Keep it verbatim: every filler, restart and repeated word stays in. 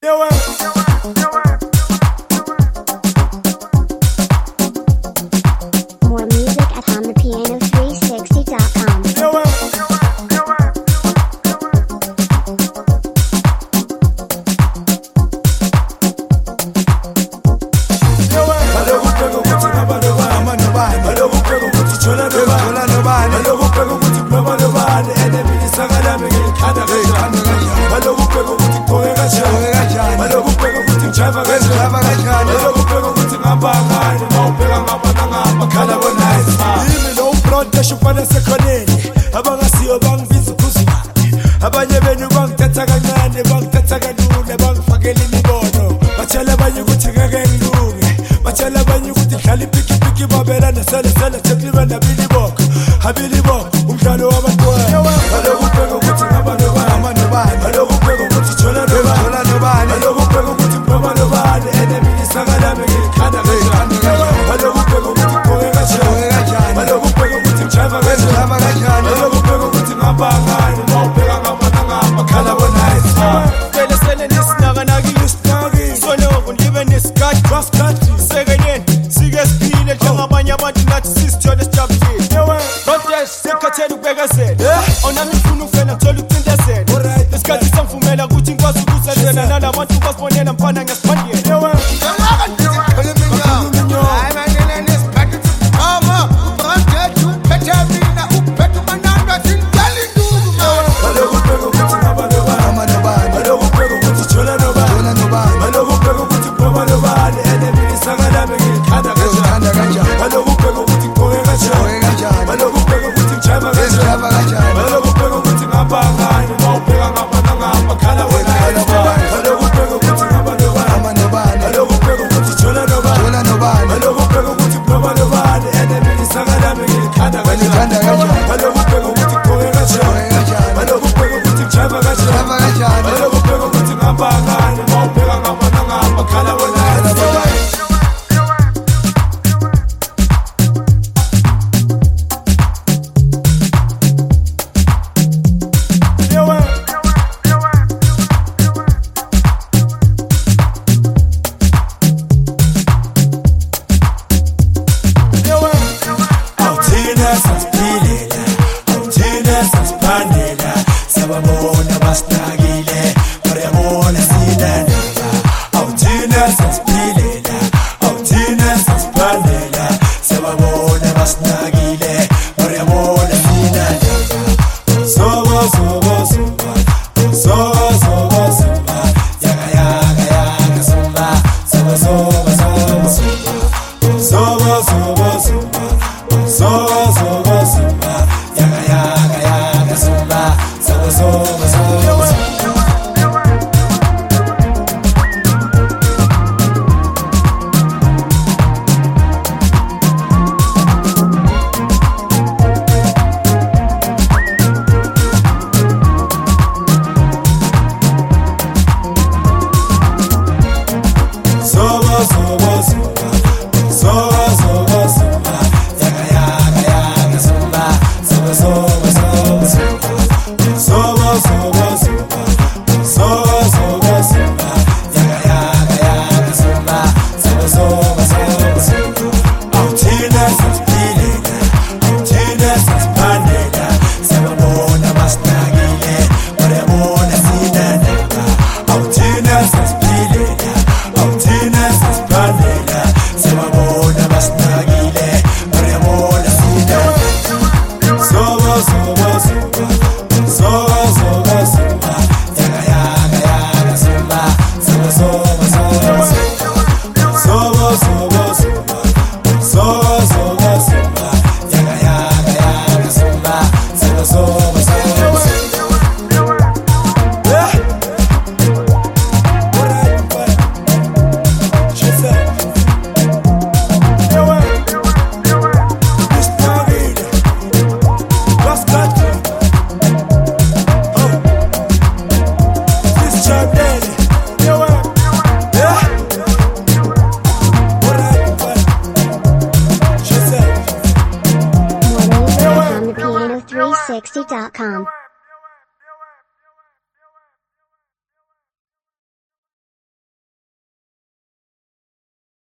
More music at hum the piano three sixty dot com. Shupana sekoneni abangasiyo bangivisa ukuzwani abanye benu bangithatha kancane bangithatha kalula bangifakela imibono batshela abanye ukuthi ngeke ngilunge batshela abanye ukuthi dlala ipikipiki babela nesele sele thephiwe nabili boko habili boko umdlalo wabantwana baloku bheka ukuthi ngaba nobani baloku bheka ukuthi jola nobani baloku bheka ukuthi ngoba nobani enemy sakalame ngikhanda kanjani baloku bheka ukuthi koke kanjani baloku bheka Chava chava kanjani lokho bheka ukuthi ngaba ngani mawubheka ngapha ngapha khala bonayisi phela sele nesinaka nakiyisitaki sona kundibe nesikhathi basikhathi sekenene sike siphile njengabanye abantu nathi sisithole sijabulile konke sekhatheni ukubhekezela onami ufuna ufena thola ucindezela isikhathi sangivumela ukuthi ngikwazi ukusenzela nalabantu basibonela mfana ngesiphandile Bye.